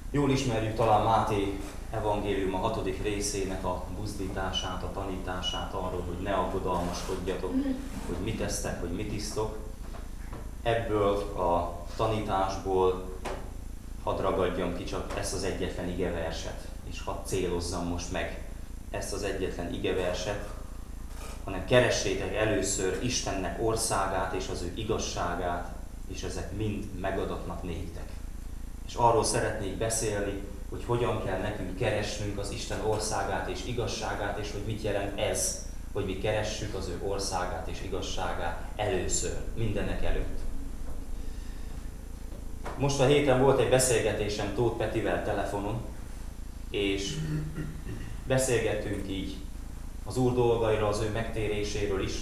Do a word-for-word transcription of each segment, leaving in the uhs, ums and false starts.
Jól ismerjük talán Máté evangélium a hatodik részének a buzdítását, a tanítását arról, hogy ne aggodalmaskodjatok, hogy mit esztek, hogy mit isztok. Ebből a tanításból hadd ragadjam ki csak ezt az egyetlen igeverset, és hadd célozzam most meg ezt az egyetlen igeverset, hanem keressétek először Istennek országát és az ő igazságát, és ezek mind megadatnak néktek. És arról szeretnék beszélni, hogy hogyan kell nekünk keresnünk az Isten országát és igazságát, és hogy mit jelent ez, hogy mi keressük az ő országát és igazságát először, mindenek előtt. Most a héten volt egy beszélgetésem Tóth Petivel telefonon, és beszélgettünk így az Úr dolgaira, az ő megtéréséről is.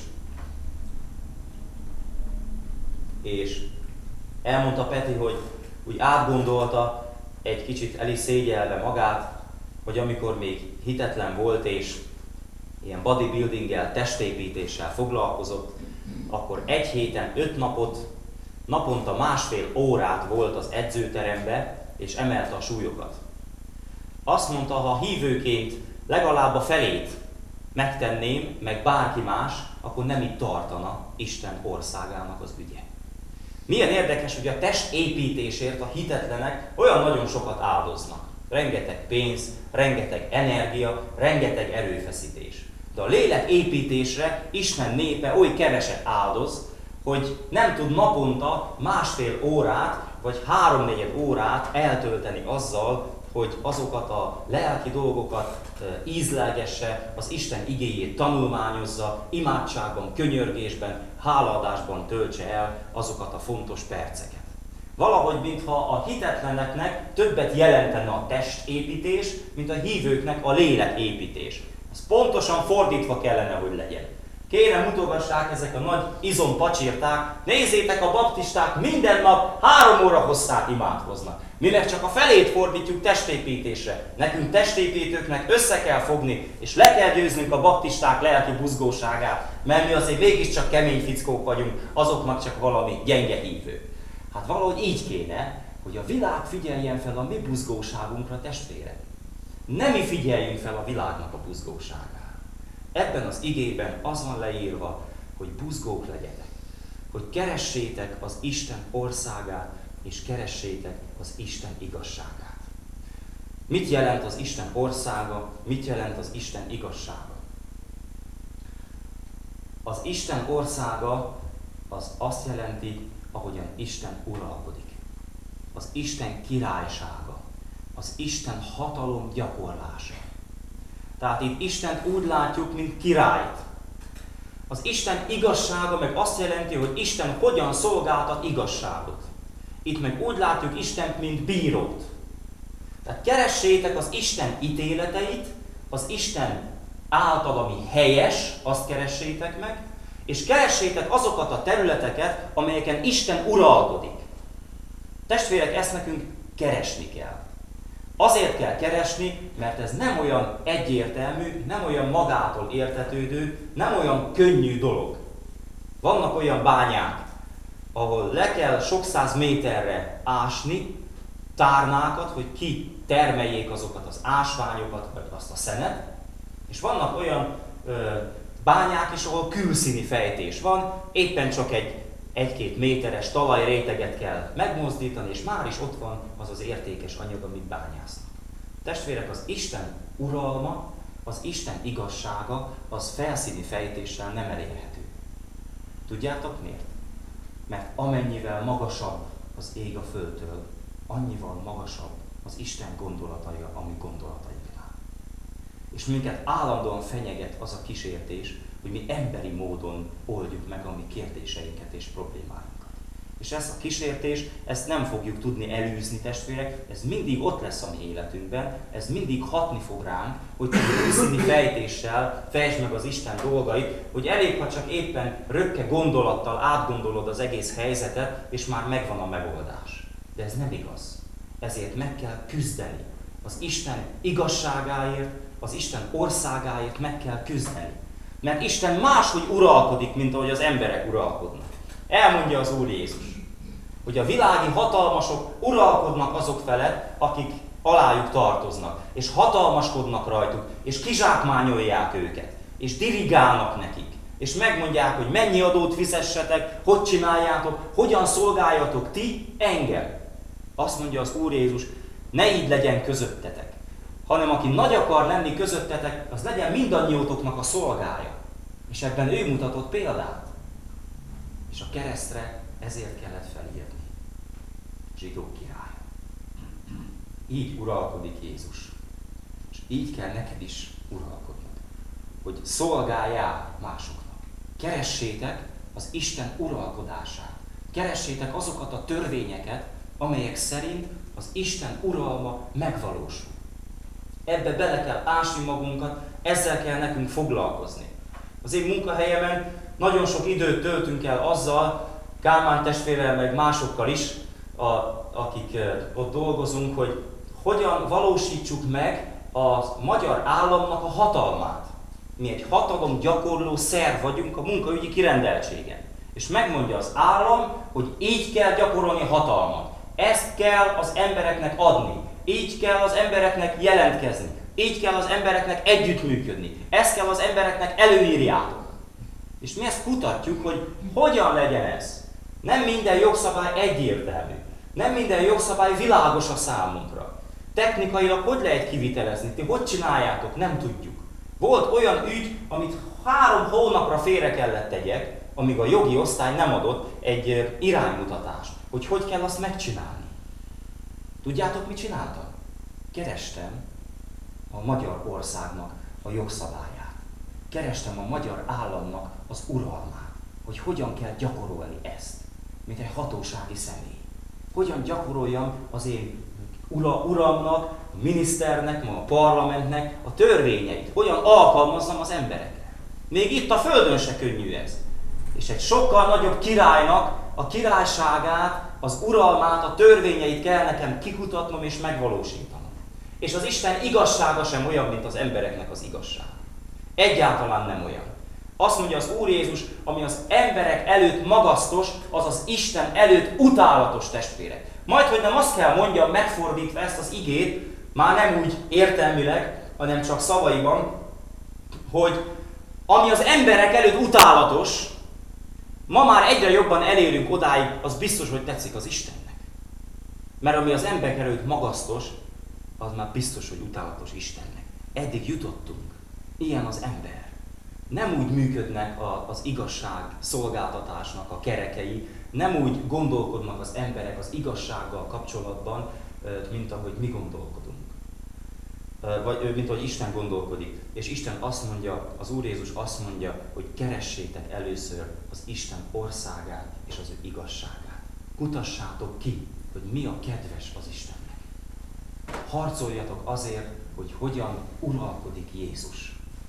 És elmondta Peti, hogy úgy átgondolta, egy kicsit el is szégyelve magát, hogy amikor még hitetlen volt és ilyen bodybuildinggel, testépítéssel foglalkozott, akkor egy héten öt napot, naponta másfél órát volt az edzőterembe, és emelte a súlyokat. Azt mondta, ha hívőként legalább a felét megtenném, meg bárki más, akkor nem itt tartana Isten országának az ügye. Milyen érdekes, hogy a test építésért a hitetlenek olyan nagyon sokat áldoznak. Rengeteg pénz, rengeteg energia, rengeteg erőfeszítés. De a lélek építésre Isten népe oly keveset áldoz, hogy nem tud naponta másfél órát, vagy háromnegyed órát eltölteni azzal, hogy azokat a lelki dolgokat ízlelgesse, az Isten igéjét tanulmányozza, imádságban, könyörgésben, hálaadásban töltse el azokat a fontos perceket. Valahogy, mintha a hitetleneknek többet jelentene a testépítés, mint a hívőknek a léleképítés. Ez pontosan fordítva kellene, hogy legyen. Kérem, mutogassák ezek a nagy izompacsirták, nézzétek, a baptisták minden nap három óra hosszát imádkoznak. Mi meg csak a felét fordítjuk testépítésre. Nekünk testépítőknek össze kell fogni, és le kell győznünk a baptisták lelki buzgóságát, mert mi azért mégiscsak kemény fickók vagyunk, azoknak csak valami gyenge hívő. Hát valahogy így kéne, hogy a világ figyeljen fel a mi buzgóságunkra, testvérek. Nem mi figyeljünk fel a világnak a buzgóságára. Ebben az igében az van leírva, hogy buzgók legyetek, hogy keressétek az Isten országát, és keressétek az Isten igazságát. Mit jelent az Isten országa, mit jelent az Isten igazsága? Az Isten országa az azt jelenti, ahogyan Isten uralkodik. Az Isten királysága, az Isten hatalom gyakorlása. Tehát itt Istent úgy látjuk, mint királyt. Az Isten igazsága meg azt jelenti, hogy Isten hogyan szolgáltat igazságot. Itt meg úgy látjuk Istent, mint bírót. Tehát keressétek az Isten ítéleteit, az Isten által, ami helyes, azt keressétek meg, és keressétek azokat a területeket, amelyeken Isten uralkodik. Testvérek, ezt nekünk keresni kell. Azért kell keresni, mert ez nem olyan egyértelmű, nem olyan magától értetődő, nem olyan könnyű dolog. Vannak olyan bányák, ahol le kell sok száz méterre ásni tárnákat, hogy ki termeljék azokat az ásványokat, vagy azt a szenet, és vannak olyan ö, bányák is, ahol külszíni fejtés van, éppen csak egy egy-két méteres talajréteget kell megmozdítani, és már is ott van az az értékes anyag, amit bányásznak. Testvérek, az Isten uralma, az Isten igazsága, az felszíni fejtéssel nem elérhető. Tudjátok miért? Mert amennyivel magasabb az ég a földtől, annyival magasabb az Isten gondolatai a mi gondolatainknál. És minket állandóan fenyeget az a kísértés, hogy mi emberi módon oldjuk meg a mi kérdéseinket és problémáinkat. És ezt a kísértés, ezt nem fogjuk tudni elűzni, testvérek, ez mindig ott lesz a mi életünkben, ez mindig hatni fog ránk, hogy te külszíni fejtéssel fejtsd meg az Isten dolgait, hogy elég, ha csak éppen rökke gondolattal átgondolod az egész helyzetet, és már megvan a megoldás. De ez nem igaz. Ezért meg kell küzdeni. Az Isten igazságáért, az Isten országáért meg kell küzdeni. Mert Isten máshogy uralkodik, mint ahogy az emberek uralkodnak. Elmondja az Úr Jézus, hogy a világi hatalmasok uralkodnak azok felett, akik alájuk tartoznak, és hatalmaskodnak rajtuk, és kizsákmányolják őket, és dirigálnak nekik, és megmondják, hogy mennyi adót fizessetek, hogy csináljátok, hogyan szolgáljatok ti engem. Azt mondja az Úr Jézus, ne így legyen közöttetek, hanem aki nagy akar lenni közöttetek, az legyen mindannyiótoknak a szolgája. És ebben ő mutatott példát. És a keresztre ezért kellett felírni. Zsidó király. Így uralkodik Jézus. És így kell neked is uralkodnod. Hogy szolgáljál másoknak. Keressétek az Isten uralkodását. Keressétek azokat a törvényeket, amelyek szerint az Isten uralma megvalósul. Ebbe bele kell ásni magunkat, ezzel kell nekünk foglalkozni. Az én munkahelyemen nagyon sok időt töltünk el azzal, Kálmán testvérrel meg másokkal is, a, akik ott dolgozunk, hogy hogyan valósítsuk meg a magyar államnak a hatalmát. Mi egy hatalom gyakorló szerv vagyunk a munkaügyi kirendeltségen. És megmondja az állam, hogy így kell gyakorolni a hatalmat. Ezt kell az embereknek adni. Így kell az embereknek jelentkezni. Így kell az embereknek együttműködni. Ezt kell az embereknek előírjátok. És mi ezt kutatjuk, hogy hogyan legyen ez. Nem minden jogszabály egyértelmű. Nem minden jogszabály világos a számunkra. Technikailag hogy lehet kivitelezni? Ti hogy csináljátok? Nem tudjuk. Volt olyan ügy, amit három hónapra félre kellett tegyek, amíg a jogi osztály nem adott egy iránymutatást, hogy hogy kell azt megcsinálni. Tudjátok, mit csináltam? Kerestem a magyar országnak a jogszabályát. Kerestem a magyar államnak az uralmát, hogy hogyan kell gyakorolni ezt, mint egy hatósági személy. Hogyan gyakoroljam az én ura, uramnak, a miniszternek, a parlamentnek a törvényeit. Hogyan alkalmazzam az emberekre. Még itt a földön se könnyű ez. És egy sokkal nagyobb királynak a királyságát, az uralmát, a törvényeit kell nekem kikutatnom és megvalósítanom. És az Isten igazsága sem olyan, mint az embereknek az igazsága. Egyáltalán nem olyan. Azt mondja az Úr Jézus, ami az emberek előtt magasztos, az az Isten előtt utálatos, testvérek. Majd, hogy nem azt kell mondjam megfordítva ezt az igét, már nem úgy értelmileg, hanem csak szavaiban, hogy ami az emberek előtt utálatos, ma már egyre jobban elérünk odáig, az biztos, hogy tetszik az Istennek. Mert ami az emberek előtt magasztos, az már biztos, hogy utálatos Istennek. Eddig jutottunk. Ilyen az ember. Nem úgy működnek a, az igazság szolgáltatásnak a kerekei, nem úgy gondolkodnak az emberek az igazsággal kapcsolatban, mint ahogy mi gondolkodunk. Vagy mint ahogy Isten gondolkodik. És Isten azt mondja, az Úr Jézus azt mondja, hogy keressétek először az Isten országát és az ő igazságát. Kutassátok ki, hogy mi a kedves az Istennek. Harcoljatok azért, hogy hogyan uralkodik Jézus.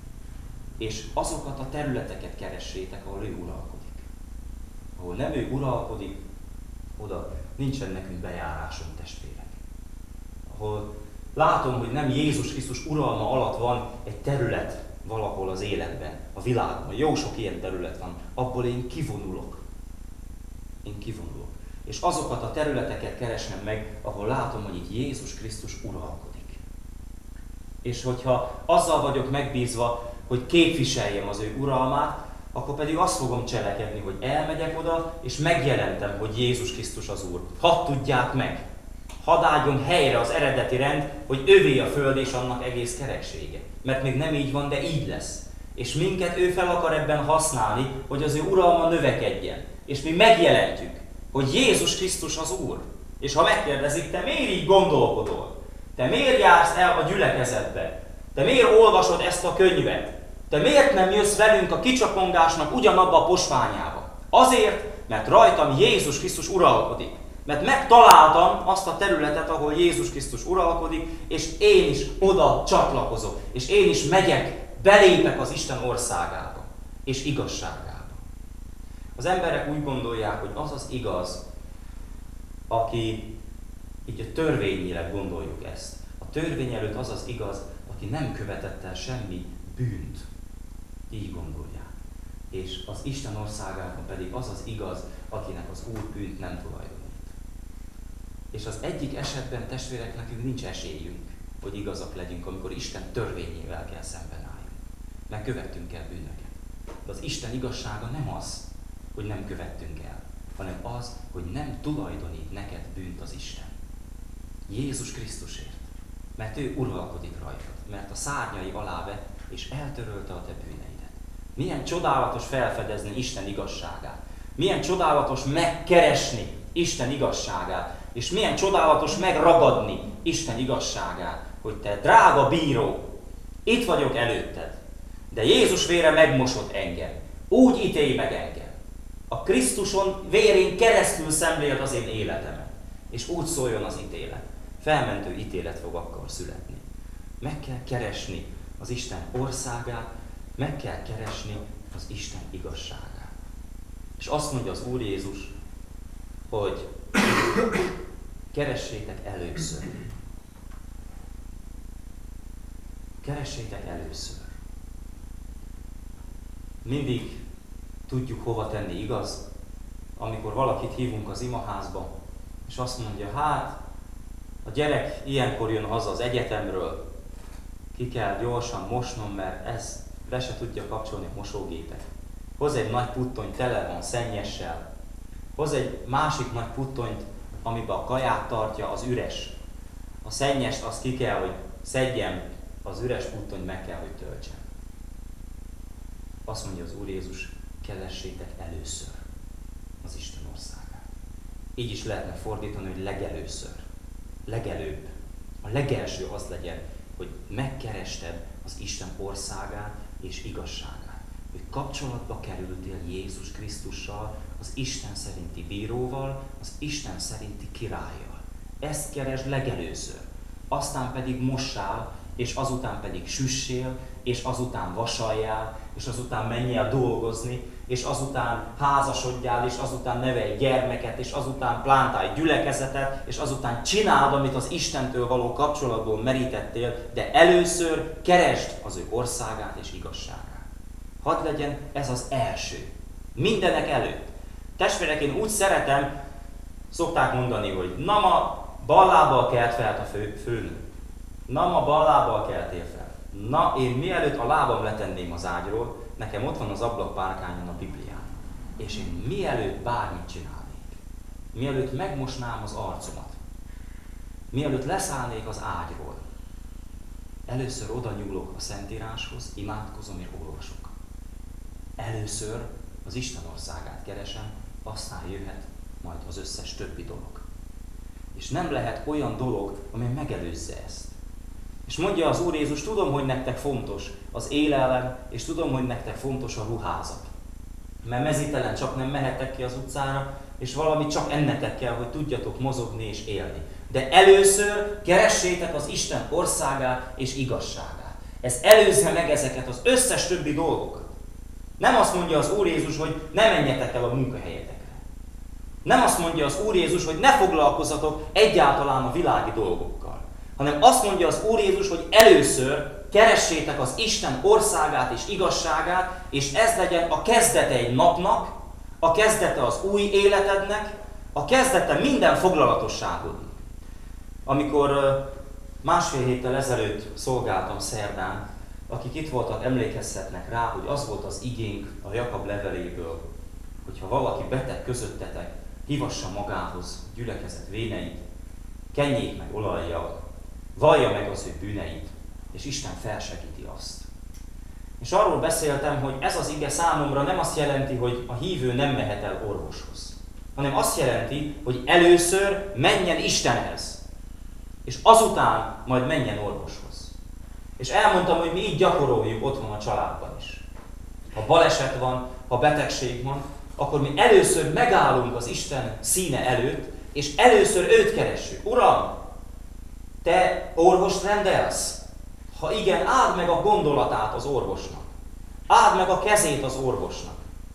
És azokat a területeket keressétek, ahol ő uralkodik. Ahol nem ő uralkodik, oda nincsen nekünk bejárásunk, testvérek. Ahol látom, hogy nem Jézus Krisztus uralma alatt van egy terület valahol az életben, a világban. Jó sok ilyen terület van. Abból én kivonulok. Én kivonulok. És azokat a területeket keresem meg, ahol látom, hogy itt Jézus Krisztus uralkodik. És hogyha azzal vagyok megbízva, hogy képviseljem az ő uralmát, akkor pedig azt fogom cselekedni, hogy elmegyek oda, és megjelentem, hogy Jézus Krisztus az Úr. Hadd tudják meg, hadd álljon helyre az eredeti rend, hogy övé a föld és annak egész kereksége. Mert még nem így van, de így lesz. És minket ő fel akar ebben használni, hogy az ő uralma növekedjen. És mi megjelentjük, hogy Jézus Krisztus az Úr. És ha megkérdezik, te miért így gondolkodol? Te miért jársz el a gyülekezetbe? Te miért olvasod ezt a könyvet? Te miért nem jössz velünk a kicsapongásnak ugyanabba a posványába? Azért, mert rajtam Jézus Krisztus uralkodik. Mert megtaláltam azt a területet, ahol Jézus Krisztus uralkodik, és én is oda csatlakozok. És én is megyek, belépek az Isten országába és igazságába. Az emberek úgy gondolják, hogy az az igaz, aki, így a törvényileg gondoljuk ezt. A törvény előtt az az igaz, aki nem követett el semmi bűnt. Így gondolják. És az Isten országában pedig az az igaz, akinek az Úr bűnt nem tulajdonít. És az egyik esetben, testvérek, nekünk nincs esélyünk, hogy igazak legyünk, amikor Isten törvényével kell szemben álljunk. Mert követtünk el bűnöket. De az Isten igazsága nem az, hogy nem követtünk el, hanem az, hogy nem tulajdonít neked bűnt az Isten. Jézus Krisztusért. Mert ő uralkodik rajtad, mert a szárnyai alá vett, és eltörölte a te bűneidet. Milyen csodálatos felfedezni Isten igazságát. Milyen csodálatos megkeresni Isten igazságát. És milyen csodálatos megragadni Isten igazságát, hogy te drága bíró, itt vagyok előtted, de Jézus vére megmosott engem. Úgy ítélj meg engem. A Krisztuson vérén keresztül szemléld az én életemet. És úgy szóljon az ítélet. Felmentő ítélet fog akkor születni. Meg kell keresni az Isten országát, meg kell keresni az Isten igazságát. És azt mondja az Úr Jézus, hogy keressétek először. Keressétek először. Mindig tudjuk hova tenni, igaz? Amikor valakit hívunk az imaházba, és azt mondja, hát a gyerek ilyenkor jön haza az egyetemről, ki kell gyorsan mosnom, mert ez be se tudja kapcsolni a mosógépet. Hoz egy nagy puttonyt, tele van szennyessel. Hoz egy másik nagy puttonyt, amiben a kaját tartja, az üres. A szennyest azt ki kell, hogy szedjem, az üres puttonyt meg kell, hogy töltsem. Azt mondja az Úr Jézus, keressétek először az Isten országát. Így is lehetne fordítani, hogy legelőször. Legelőbb. A legelső az legyen, hogy megkerested az Isten országát és igazságát. Hogy kapcsolatba kerültél Jézus Krisztussal, az Isten szerinti bíróval, az Isten szerinti királlyal. Ezt keresd legelőször. Aztán pedig mossál, és azután pedig süssél, és azután vasaljál, és azután menjél dolgozni, és azután házasodjál, és azután nevelj gyermeket, és azután plántálj gyülekezetet, és azután csináld, amit az Istentől való kapcsolatból merítettél, de először keresd az ő országát és igazságát. Hadd legyen ez az első. Mindenek előtt. Testvérek, én úgy szeretem, szokták mondani, hogy na ma bal lábbal kelt fel a fő, főnök. Na ma bal lábbal keltél fel. Na, én mielőtt a lábam letenném az ágyról, nekem ott van az ablakpárkányon a Bibliám. És én mielőtt bármit csinálnék, mielőtt megmosnám az arcomat, mielőtt leszállnék az ágyról, először oda nyúlok a Szentíráshoz, imádkozom és olvasok. Először az Isten országát keresem, aztán jöhet majd az összes többi dolog. És nem lehet olyan dolog, ami megelőzze ezt. És mondja az Úr Jézus, tudom, hogy nektek fontos az élelem, és tudom, hogy nektek fontos a ruházat. Mert mezítelen csak nem mehettek ki az utcára, és valami csak ennetek kell, hogy tudjatok mozogni és élni. De először keressétek az Isten országát és igazságát. Ez előzze meg ezeket az összes többi dolgokat. Nem azt mondja az Úr Jézus, hogy ne menjetek el a munkahelyetekre. Nem azt mondja az Úr Jézus, hogy ne foglalkozzatok egyáltalán a világi dolgokkal. Hanem azt mondja az Úr Jézus, hogy először keressétek az Isten országát és igazságát, és ez legyen a kezdete egy napnak, a kezdete az új életednek, a kezdete minden foglalatosságodnak. Amikor másfél héttel ezelőtt szolgáltam szerdán, akik itt voltak, emlékezhetnek rá, hogy az volt az igénk a Jakab leveléből, hogyha valaki beteg közöttetek, hívassa magához gyülekezet véneit, kenjék meg olajjal, vallja meg az ő bűneit, és Isten felsegíti azt. És arról beszéltem, hogy ez az ige számomra nem azt jelenti, hogy a hívő nem mehet el orvoshoz, hanem azt jelenti, hogy először menjen Istenhez, és azután majd menjen orvoshoz. És elmondtam, hogy mi így gyakoroljuk otthon a családban is. Ha baleset van, ha betegség van, akkor mi először megállunk az Isten színe előtt, és először őt keressük. Uram, te orvost rendelsz? Ha igen, áld meg a gondolatát az orvosnak. Áld meg a kezét az orvosnak.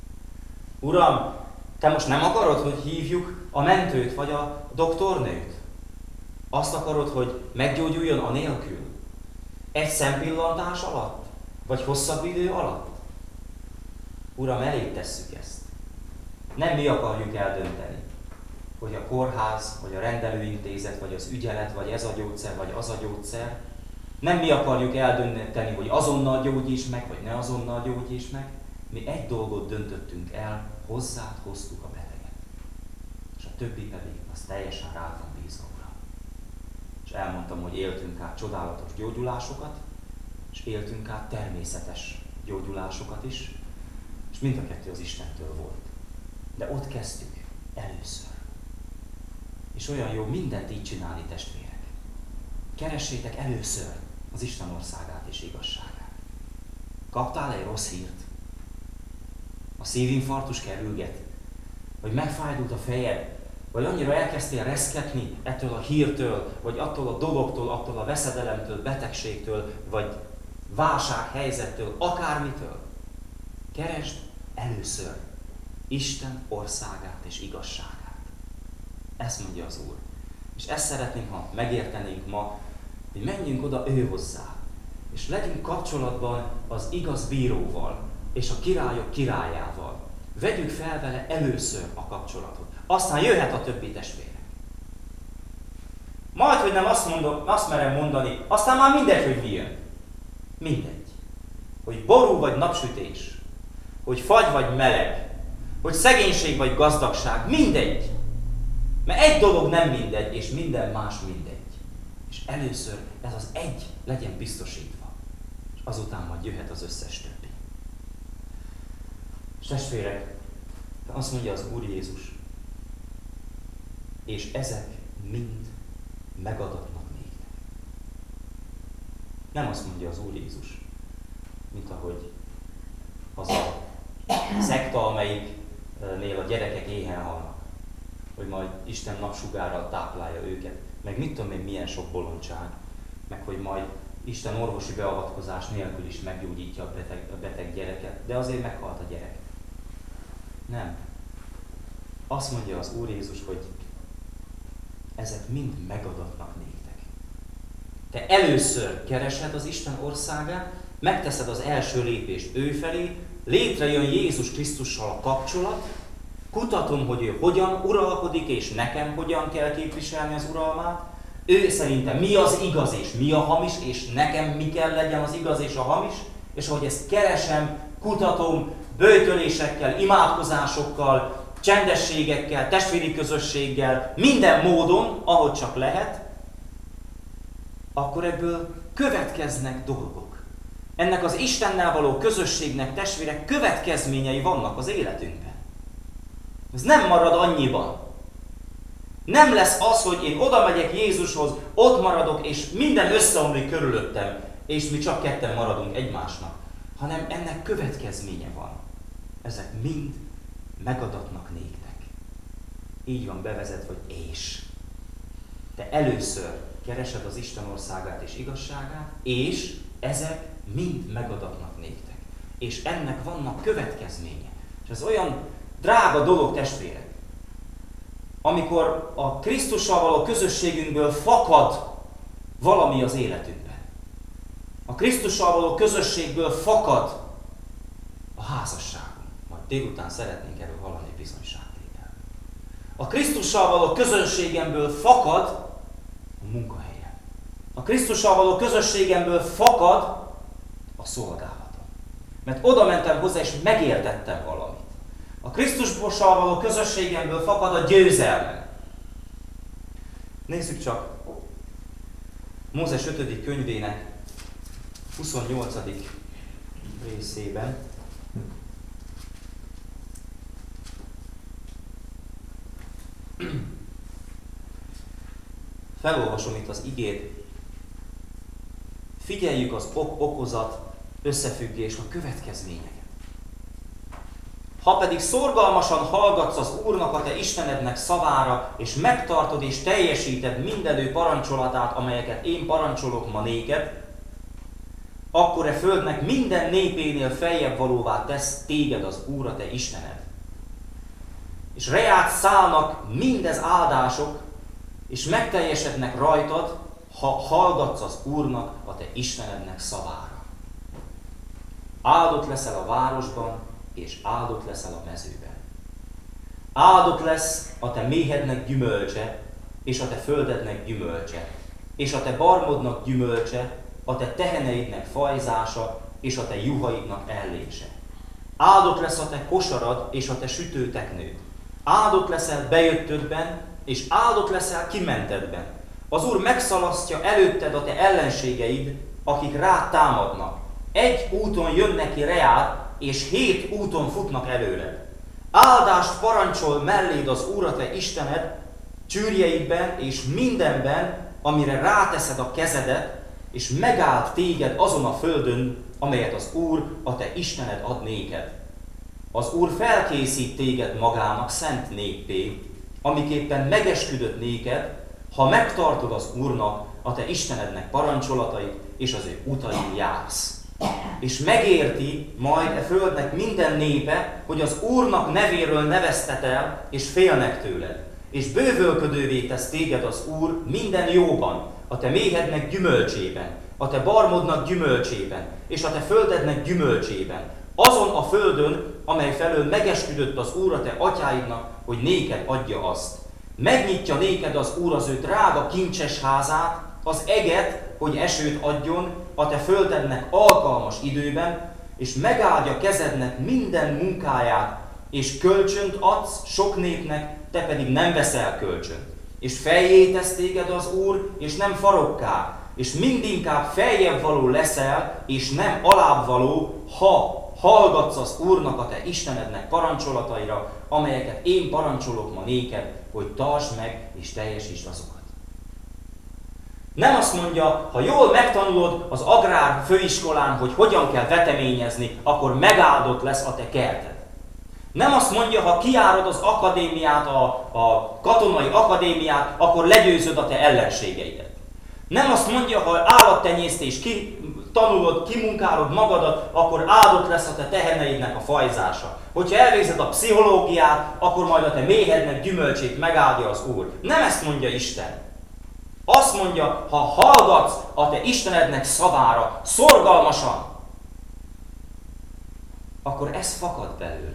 Uram, te most nem akarod, hogy hívjuk a mentőt vagy a doktornőt? Azt akarod, hogy meggyógyuljon a nélkül? Egy szempillantás alatt? Vagy hosszabb idő alatt? Uram, elég tesszük ezt. Nem mi akarjuk eldönteni. hogy a kórház, vagy a rendelőintézet, vagy az ügyelet, vagy ez a gyógyszer, vagy az a gyógyszer. Nem mi akarjuk eldönteni, hogy azonnal gyógyíts meg, vagy ne azonnal gyógyíts meg. Mi egy dolgot döntöttünk el, hozzád hoztuk a beteget. És a többi pedig az teljesen rád van bízva, Uram. És elmondtam, hogy éltünk át csodálatos gyógyulásokat, és éltünk át természetes gyógyulásokat is, és mind a kettő az Istentől volt. De ott kezdtük először. És olyan jó mindent így csinálni, testvérek. Keressétek először az Isten országát és igazságát. Kaptál egy rossz hírt? A szívinfarktus kerülget? Vagy megfájdult a fejed? Vagy annyira elkezdtél reszketni ettől a hírtől, vagy attól a dologtól, attól a veszedelemtől, betegségtől, vagy válsághelyzettől, akármitől? Keresd először Isten országát és igazságát. Ezt mondja az Úr. És ezt szeretném, ha megértenénk ma, hogy menjünk oda ő hozzá, és legyünk kapcsolatban az igaz bíróval, és a királyok királyával. Vegyük fel vele először a kapcsolatot. Aztán jöhet a többi testvérek. Majd, hogy nem azt, mondom, azt merem mondani, aztán már mindegy, hogy mi jön. Mindegy. Hogy ború vagy napsütés, hogy fagy vagy meleg, hogy szegénység vagy gazdagság, mindegy. Mert egy dolog nem mindegy, és minden más mindegy. És először ez az egy legyen biztosítva. És azután majd jöhet az összes többi. És testvérek, azt mondja az Úr Jézus, és ezek mind megadatnak néktek. Nem azt mondja az Úr Jézus, mint ahogy az a szekta, amelyiknél a gyerekek éhen halnak, hogy majd Isten napsugárral táplálja őket, meg mit tudom én, milyen sok bolondság, meg hogy majd Isten orvosi beavatkozás nélkül is meggyógyítja a beteg, a beteg gyereket, de azért meghalt a gyerek. Nem. Azt mondja az Úr Jézus, hogy ezek mind megadatnak néktek. Te először keresed az Isten országát, megteszed az első lépést ő felé, létrejön Jézus Krisztussal a kapcsolat, kutatom, hogy ő hogyan uralkodik, és nekem hogyan kell képviselni az uralmát, ő szerintem mi az igaz és mi a hamis, és nekem mi kell legyen az igaz és a hamis, és ahogy ezt keresem, kutatom, böjtölésekkel, imádkozásokkal, csendességekkel, testvéri közösséggel, minden módon, ahogy csak lehet, akkor ebből következnek dolgok. Ennek az Istennel való közösségnek, testvérek, következményei vannak az életünkben. Ez nem marad annyiban. Nem lesz az, hogy én oda megyek Jézushoz, ott maradok, és minden összeomlik körülöttem, és mi csak ketten maradunk egymásnak, hanem ennek következménye van. Ezek mind megadatnak néktek. Így van bevezetve, hogy és. Te először keresed az Isten országát és igazságát, és ezek mind megadatnak néktek. És ennek vannak következménye. És ez olyan drága dolog, testvérek, amikor a Krisztussal való közösségünkből fakad valami az életünkben. A Krisztussal való közösségből fakad a házasságunk. Majd délután szeretnénk erről hallani bizonyságtétel. A Krisztussal való közösségemből fakad a munkahelyem. A Krisztussal való közösségemből fakad a szolgálatom. Mert oda mentem hozzá, és megértettem valamit. A Krisztussal való közösségemből fakad a győzelmem. Nézzük csak Mózes ötödik könyvének huszonnyolcadik részében. Felolvasom itt az igét. Figyeljük az ok-okozat összefüggést, a következményeket. Ha pedig szorgalmasan hallgatsz az Úrnak, a te Istenednek szavára, és megtartod és teljesíted mindenő parancsolatát, amelyeket én parancsolok ma néked, akkor e földnek minden népénél feljebb valóvá tesz téged az Úr, a te Istened. És reád szállnak mindez áldások, és megteljesednek rajtad, ha hallgatsz az Úrnak, a te Istenednek szavára. Áldott leszel a városban, és áldott leszel a mezőben. Áldott lesz a te méhednek gyümölcse, és a te földednek gyümölcse, és a te barmodnak gyümölcse, a te teheneidnek fajzása, és a te juhaidnak ellése. Áldott lesz a te kosarad, és a te sütőteknőd. Áldott leszel bejöttödben, és áldott leszel kimentedben. Az Úr megszalasztja előtted a te ellenségeid, akik rád támadnak. Egy úton jönnek ki reád, és hét úton futnak előled. Áldást parancsol melléd az Úr a te Istened, csűrjeidben és mindenben, amire ráteszed a kezedet, és megáld téged azon a földön, amelyet az Úr a te Istened ad néked. Az Úr felkészít téged magának szent néppé, amiképpen megesküdött néked, ha megtartod az Úrnak, a te Istenednek parancsolatait, és az ő utain jársz. És megérti majd e földnek minden népe, hogy az Úrnak nevéről neveztet el, és félnek tőled. És bővölködővé tesz téged az Úr minden jóban, a te méhednek gyümölcsében, a te barmodnak gyümölcsében, és a te földednek gyümölcsében, azon a földön, amely felől megesküdött az Úr a te atyáidnak, hogy néked adja azt. Megnyitja néked az Úr az ő drága kincses házát, az eget, hogy esőt adjon a te földednek alkalmas időben, és megáldja kezednek minden munkáját, és kölcsönt adsz sok népnek, te pedig nem veszel kölcsönt. És feljé tesz téged az Úr, és nem farokká, és mindinkább feljebb való leszel, és nem alább való, ha hallgatsz az Úrnak a te Istenednek parancsolataira, amelyeket én parancsolok ma néked, hogy tartsd meg és teljesítsd azokat. Nem azt mondja, ha jól megtanulod az agrár főiskolán, hogy hogyan kell veteményezni, akkor megáldott lesz a te kerted. Nem azt mondja, ha kijárod az akadémiát, a, a katonai akadémiát, akkor legyőzöd a te ellenségeidet. Nem azt mondja, ha állattenyésztés ki, tanulod, kimunkálod magadat, akkor áldott lesz a te teheneidnek a fajzása. Hogyha elvégzed a pszichológiát, akkor majd a te méhednek gyümölcsét megáldja az Úr. Nem ezt mondja Isten. Azt mondja, ha hallgatsz a te Istenednek szavára szorgalmasan, akkor ez fakad belőle.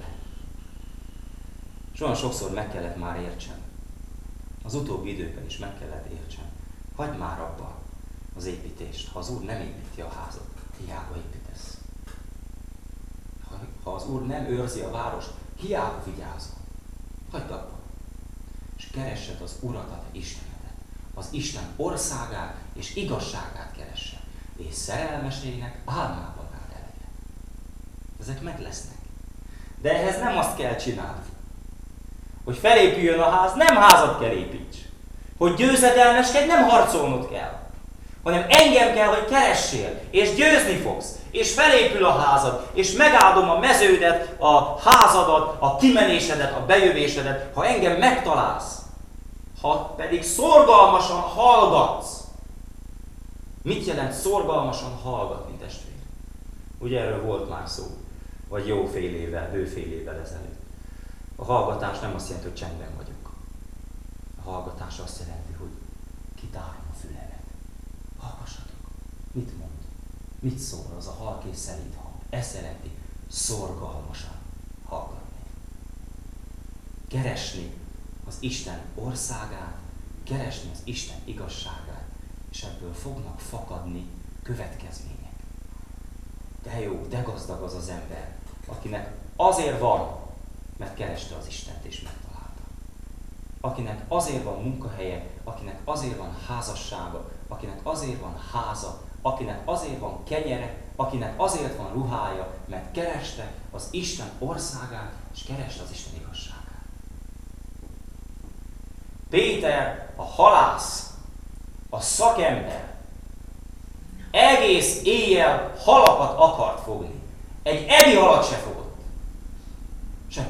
És olyan sokszor meg kellett már értsem. Az utóbbi időben is meg kellett értsem. Hagyd már abba az építést. Ha az Úr nem építi a házat, hiába építesz. Ha, ha az Úr nem őrzi a várost, hiába vigyázol. Hagyd abba. És keressed az Urat, a te Istenedet. Az Isten országát és igazságát keresse. És szerelmesének álmában rád eleje. Ezek meg lesznek. De ehhez nem azt kell csinálni, hogy felépüljön a ház, nem házat kell építs. Hogy győzedelmeskedj, nem harcolnod kell. Hanem engem kell, hogy keressél, és győzni fogsz, és felépül a házad, és megáldom a meződet, a házadat, a kimenésedet, a bejövésedet, ha engem megtalálsz. Ha pedig szorgalmasan hallgatsz. Mit jelent szorgalmasan hallgatni, testvér? Ugye erről volt már szó, vagy jó fél évvel, bő fél évvel ezelőtt. A hallgatás nem azt jelenti, hogy csendben vagyok. A hallgatás azt jelenti, hogy kitárom a fülemet. Hallgassatok. Mit mond? Mit szól az a halk és szelíd hang? Ezt jelenti szorgalmasan hallgatni. Keresni az Isten országát, keresni az Isten igazságát, és ebből fognak fakadni következmények. De jó, de gazdag az az ember, akinek azért van, mert kereste az Istent és megtalálta. Akinek azért van munkahelye, akinek azért van házassága, akinek azért van háza, akinek azért van kenyere, akinek azért van ruhája, mert kereste az Isten országát, és kereste az Isten igazságát. Péter, a halász, a szakember, egész éjjel halakat akart fogni. Egy egi halat se fogott. Semmi.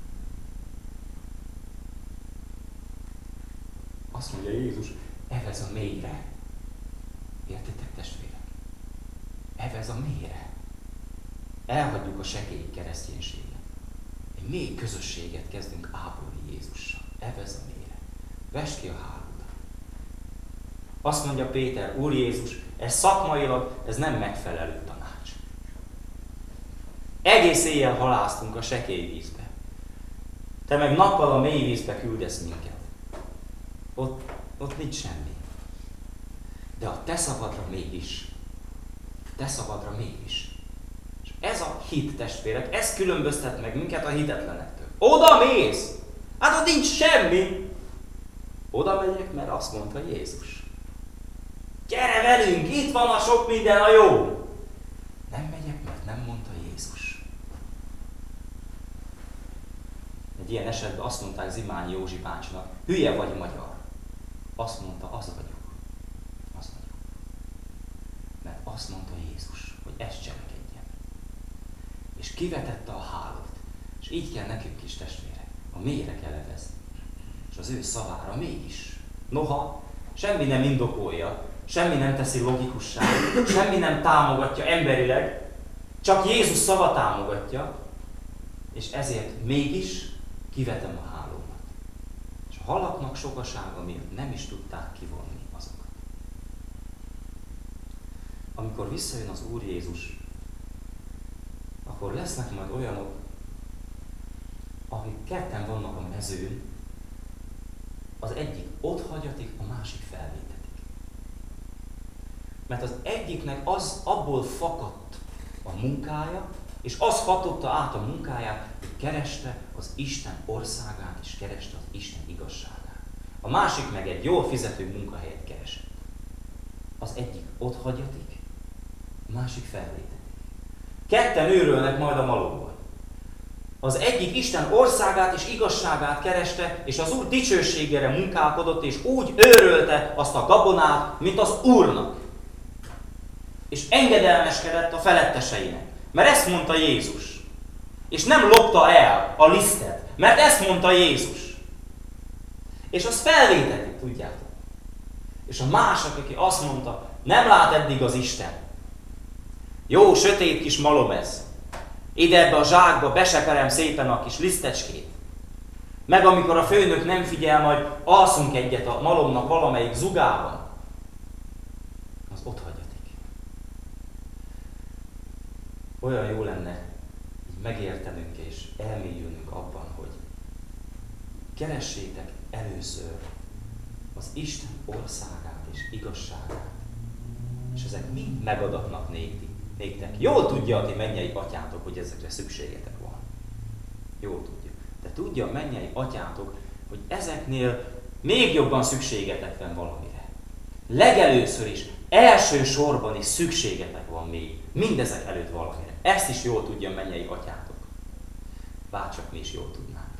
Azt mondja Jézus, evez a mélyre. Értitek, testvérek? Evez a mélyre. Elhagyjuk a sekély kereszténységet. Egy mély közösséget kezdünk ápolni Jézussal. Evez a mélyre. Vesd ki a hálódat. Azt mondja Péter, Úr Jézus, ez szakmailag, ez nem megfelelő tanács. Egész éjjel halásztunk a sekély vízbe. te meg nappal a mély vízbe küldesz minket. Ott, ott nincs semmi. De a te szabadra mégis. Te szabadra mégis. És ez a hit, testvérek, ez különböztet meg minket a hitetlenektől. Oda mész! Hát ott nincs semmi! Oda megyek, mert azt mondta Jézus. Gyere velünk, itt van a sok minden a jó! Nem megyek, mert nem mondta Jézus. Egy ilyen esetben azt mondták Zimányi Józsi bácsinak, hülye vagy magyar. Azt mondta, az vagyok. Az vagyok. Mert azt mondta Jézus, hogy ezt cselekedjem. És kivetette a hálót. És így kell nekünk is, testvérek, a mélyre kell levezni. És az ő szavára mégis. Noha semmi nem indokolja, semmi nem teszi logikussá, semmi nem támogatja emberileg, csak Jézus szava támogatja, és ezért mégis kivetem a hálómat. És a halaknak sokasága miatt nem is tudták kivonni azokat. Amikor visszajön az Úr Jézus, akkor lesznek majd olyanok, akik ketten vannak a mezőn, az egyik ott hagyatik, a másik felvétetik. Mert az egyiknek az abból fakadt a munkája, és az hatotta át a munkáját, hogy kereste az Isten országát, és kereste az Isten igazságát. A másik meg egy jól fizető munkahelyet keresett. Az egyik ott hagyatik, a másik felvétetik. Ketten őrölnek majd a malomban. Az egyik Isten országát és igazságát kereste, és az Úr dicsőségére munkálkodott, és úgy őrölte azt a gabonát, mint az Úrnak. És engedelmeskedett a feletteseinek. Mert ezt mondta Jézus. És nem lopta el a lisztet, mert ezt mondta Jézus. És azt felvétetik, tudjátok. És a másik, aki azt mondta, nem lát eddig az Isten. Jó, sötét kis malom ez. Ide ebbe a zsákba beseperem szépen a kis lisztecskét. Meg amikor a főnök nem figyel, majd alszunk egyet a malomnak valamelyik zugában. Az ott hagyatik. Olyan jó lenne így megértenünk és elmélyülnünk abban, hogy keressétek először az Isten országát és igazságát. És ezek mind megadatnak néktek. Jól tudja a ti mennyei atyátok, hogy ezekre szükségetek van. Jól tudja. De tudja a mennyei atyátok, hogy ezeknél még jobban szükségetek van valamire. Legelőször is, első sorban is szükségetek van még mindezek előtt valamire. Ezt is jól tudja a mennyei atyátok. Bárcsak mi is jól tudnánk.